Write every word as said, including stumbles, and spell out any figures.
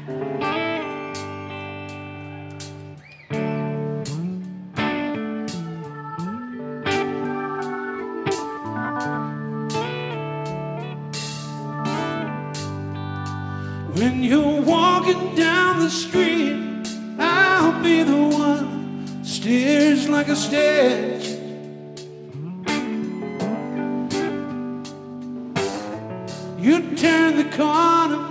When you're walking down the street, I'll be the one who stares like a statue. You turn the corner